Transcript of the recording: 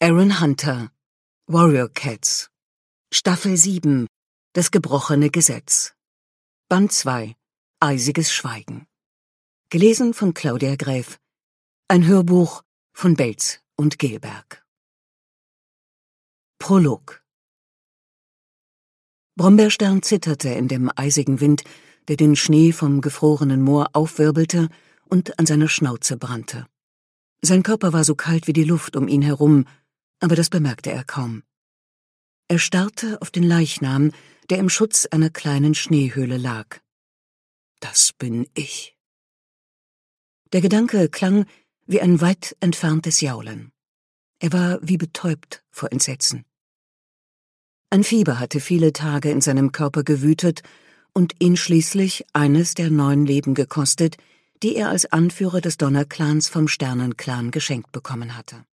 Aaron Hunter, Warrior Cats, Staffel 7, Das gebrochene Gesetz, Band 2, Eisiges Schweigen. Gelesen von Claudia Gräf. Ein Hörbuch von Belz und Gelberg. Prolog. Brombeerstern zitterte in dem eisigen Wind, der den Schnee vom gefrorenen Moor aufwirbelte und an seiner Schnauze brannte. Sein Körper war so kalt wie die Luft um ihn herum, aber das bemerkte er kaum. Er starrte auf den Leichnam, der im Schutz einer kleinen Schneehöhle lag. Das bin ich. Der Gedanke klang wie ein weit entferntes Jaulen. Er war wie betäubt vor Entsetzen. Ein Fieber hatte viele Tage in seinem Körper gewütet und ihn schließlich eines der 9 Leben gekostet, die er als Anführer des Donnerclans vom Sternenclan geschenkt bekommen hatte.